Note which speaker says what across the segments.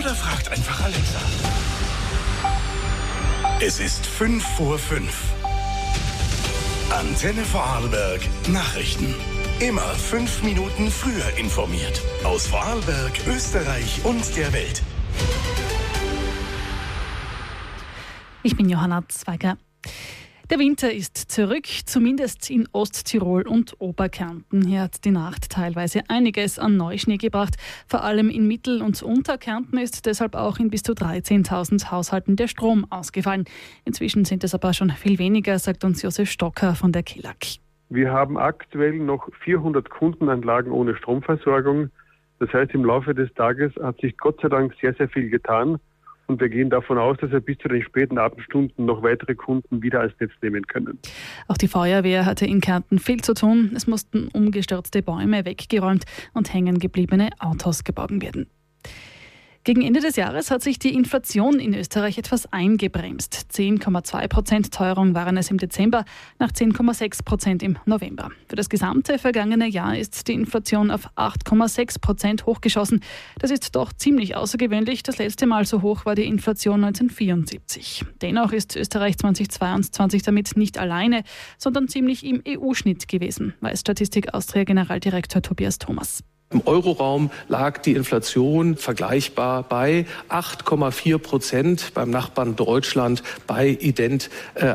Speaker 1: oder fragt einfach Alexa. Es ist 5:05. Antenne Vorarlberg Nachrichten. Immer 5 Minuten früher informiert. Aus Vorarlberg, Österreich und der Welt.
Speaker 2: Ich bin Johanna Zweiger. Der Winter ist zurück, zumindest in Osttirol und Oberkärnten. Hier hat die Nacht teilweise einiges an Neuschnee gebracht. Vor allem in Mittel- und Unterkärnten ist deshalb auch in bis zu 13.000 Haushalten der Strom ausgefallen. Inzwischen sind es aber schon viel weniger, sagt uns Josef Stocker von der KELAG.
Speaker 3: Wir haben aktuell noch 400 Kundenanlagen ohne Stromversorgung. Das heißt, im Laufe des Tages hat sich Gott sei Dank sehr, sehr viel getan. Und wir gehen davon aus, dass wir bis zu den späten Abendstunden noch weitere Kunden wieder ans Netz nehmen können.
Speaker 2: Auch die Feuerwehr hatte in Kärnten viel zu tun. Es mussten umgestürzte Bäume weggeräumt und hängen gebliebene Autos geborgen werden. Gegen Ende des Jahres hat sich die Inflation in Österreich etwas eingebremst. 10,2% Teuerung waren es im Dezember, nach 10,6% im November. Für das gesamte vergangene Jahr ist die Inflation auf 8,6% hochgeschossen. Das ist doch ziemlich außergewöhnlich. Das letzte Mal so hoch war die Inflation 1974. Dennoch ist Österreich 2022 damit nicht alleine, sondern ziemlich im EU-Schnitt gewesen, weiß Statistik Austria Generaldirektor Tobias Thomas.
Speaker 4: Im Euroraum lag die Inflation vergleichbar bei 8,4%, beim Nachbarn Deutschland bei ident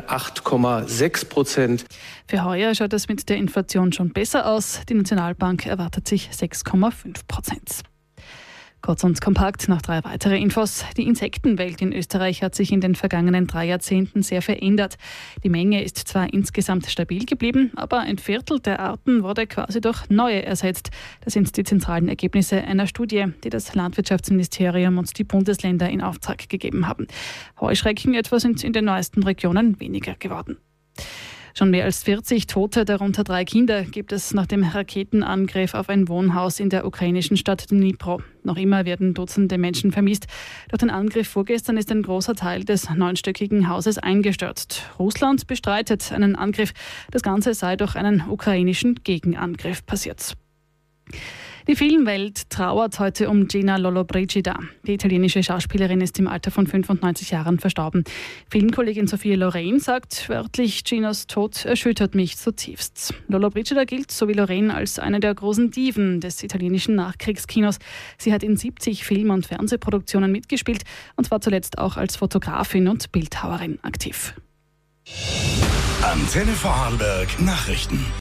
Speaker 4: 8,6%.
Speaker 2: Für heuer schaut es mit der Inflation schon besser aus. Die Nationalbank erwartet sich 6,5%. Kurz und kompakt noch 3 weitere Infos. Die Insektenwelt in Österreich hat sich in den vergangenen 3 Jahrzehnten sehr verändert. Die Menge ist zwar insgesamt stabil geblieben, aber ein Viertel der Arten wurde quasi durch neue ersetzt. Das sind die zentralen Ergebnisse einer Studie, die das Landwirtschaftsministerium und die Bundesländer in Auftrag gegeben haben. Heuschrecken etwa sind in den neuesten Regionen weniger geworden. Schon mehr als 40 Tote, darunter 3 Kinder, gibt es nach dem Raketenangriff auf ein Wohnhaus in der ukrainischen Stadt Dnipro. Noch immer werden Dutzende Menschen vermisst. Durch den Angriff vorgestern ist ein großer Teil des 9-stöckigen Hauses eingestürzt. Russland bestreitet einen Angriff. Das Ganze sei durch einen ukrainischen Gegenangriff passiert. Die Filmwelt trauert heute um Gina Lollobrigida. Die italienische Schauspielerin ist im Alter von 95 Jahren verstorben. Filmkollegin Sophia Loren sagt wörtlich, Ginas Tod erschüttert mich zutiefst. Lollobrigida gilt, so wie Loren, als eine der großen Diven des italienischen Nachkriegskinos. Sie hat in 70 Film- und Fernsehproduktionen mitgespielt und war zuletzt auch als Fotografin und Bildhauerin aktiv.
Speaker 1: Antenne Vorarlberg Nachrichten.